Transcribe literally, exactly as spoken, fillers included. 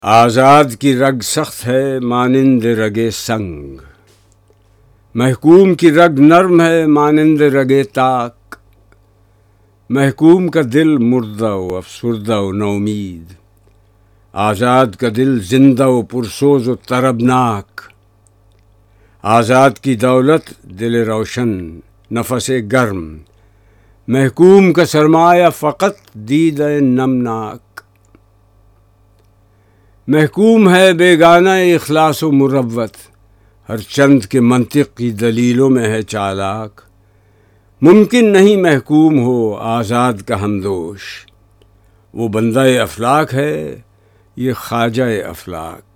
आज़ाद की रग सख्त है मानिंद रगे संग, महकूम की रग नर्म है मानिंद रगे ताक। महकूम का दिल मुर्दा व अफसुर्दा व नौमीद, आज़ाद का दिल जिंदा व पुरसोज व तरबनाक। आज़ाद की दौलत दिल रोशन नफसे गर्म, महकूम का सरमाया फ़कत दीद नमनाक। महकूम है बेगाना इखलास व मुरव्वत, हर चंद के मंतिक की दलीलों में है चालाक। मुमकिन नहीं महकूम हो आज़ाद का हमदोश, वो बंदा अफलाक है ये ख्वाजा अफलाक।